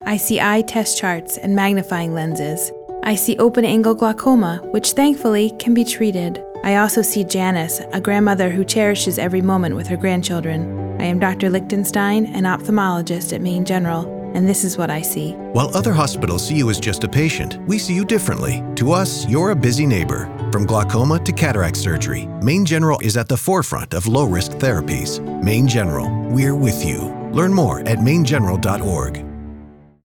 I see eye test charts and magnifying lenses. I see open-angle glaucoma, which thankfully can be treated. I also see Janice, a grandmother who cherishes every moment with her grandchildren. I am Dr. Lichtenstein, an ophthalmologist at Maine General, and this is what I see. While other hospitals see you as just a patient, we see you differently. To us, you're a busy neighbor. From glaucoma to cataract surgery, Maine General is at the forefront of low-risk therapies. Maine General, we're with you. Learn more at mainegeneral.org.